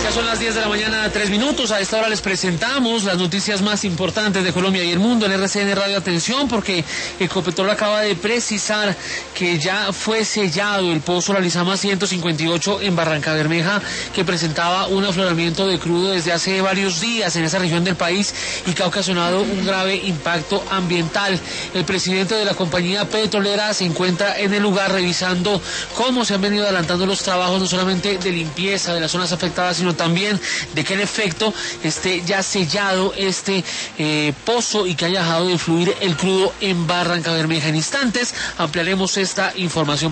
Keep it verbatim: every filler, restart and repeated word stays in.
Ya son las diez de la mañana, tres minutos. A esta hora les presentamos las noticias más importantes de Colombia y el mundo en R C N Radio. Atención, porque Ecopetrol acaba de precisar que ya fue sellado el pozo La Lizama ciento cincuenta y ocho en Barrancabermeja, que presentaba un afloramiento de crudo desde hace varios días en esa región del país y que ha ocasionado un grave impacto ambiental. El presidente de la compañía petrolera se encuentra en el lugar revisando cómo se han venido adelantando los trabajos, no solamente de limpieza de las zonas afectadas, sino también de que en efecto esté ya sellado este eh, pozo y que haya dejado de fluir el crudo en Barrancabermeja. En instantes ampliaremos esta información.